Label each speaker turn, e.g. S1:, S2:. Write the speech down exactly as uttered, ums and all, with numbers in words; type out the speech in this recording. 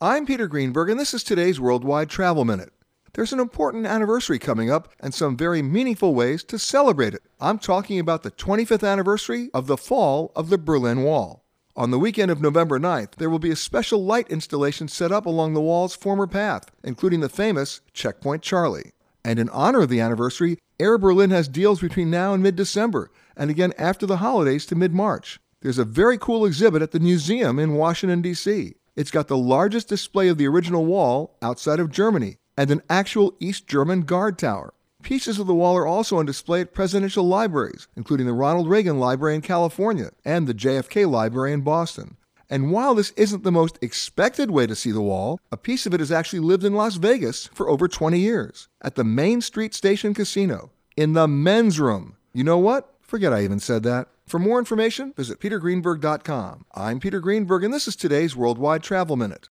S1: I'm Peter Greenberg, and this is today's Worldwide Travel Minute. There's an important anniversary coming up and some very meaningful ways to celebrate it. I'm talking about the twenty-fifth anniversary of the fall of the Berlin Wall. On the weekend of November ninth, there will be a special light installation set up along the wall's former path, including the famous Checkpoint Charlie. And in honor of the anniversary, Air Berlin has deals between now and mid-December, and again after the holidays to mid-March. There's a very cool exhibit at the museum in Washington, D C It's got the largest display of the original wall outside of Germany and an actual East German guard tower. Pieces of the wall are also on display at presidential libraries, including the Ronald Reagan Library in California and the J F K Library in Boston. And while this isn't the most expected way to see the wall, a piece of it has actually lived in Las Vegas for over twenty years, at the Main Street Station Casino, in the men's room. You know what? Forget I even said that. For more information, visit peter greenberg dot com. I'm Peter Greenberg, and this is today's Worldwide Travel Minute.